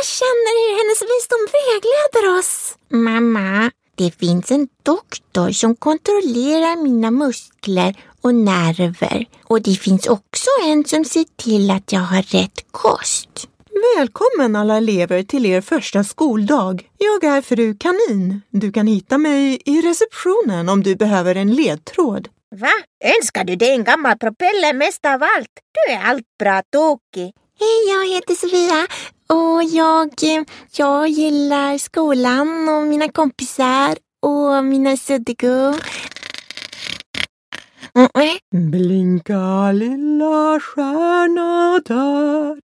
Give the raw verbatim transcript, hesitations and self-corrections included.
jag känner hur hennes visdom vägleder oss. Mamma, det finns en doktor som kontrollerar mina muskler och nerver. Och det finns också en som ser till att jag har rätt kost. Välkommen alla elever till er första skoldag. Jag är fru Kanin. Du kan hitta mig i receptionen om du behöver en ledtråd. Va? Önskar du dig en gammal propeller mest av allt? Du är allt bra tokig. Hej, jag heter Sofia och jag, jag gillar skolan och mina kompisar och mina suddgum. Blinka lilla stjärna där.